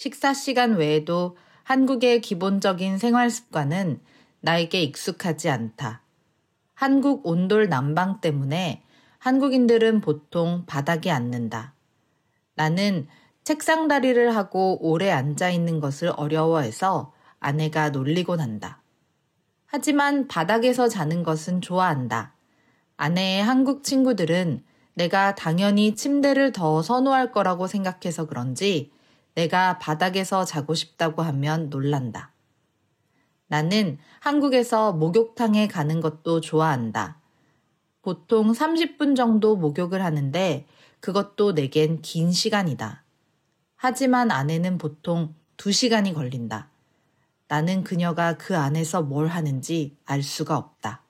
식사 시간 외에도 한국의 기본적인 생활 습관은 나에게 익숙하지 않다. 한국 온돌 난방 때문에 한국인들은 보통 바닥에 앉는다. 나는 책상 다리를 하고 오래 앉아 있는 것을 어려워해서 아내가 놀리곤 한다. 하지만 바닥에서 자는 것은 좋아한다. 아내의 한국 친구들은 내가 당연히 침대를 더 선호할 거라고 생각해서 그런지 내가 바닥에서 자고 싶다고 하면 놀란다. 나는 한국에서 목욕탕에 가는 것도 좋아한다. 보통 30분 정도 목욕을 하는데 그것도 내겐 긴 시간이다. 하지만 아내는 보통 2시간이 걸린다. 나는 그녀가 그 안에서 뭘 하는지 알 수가 없다.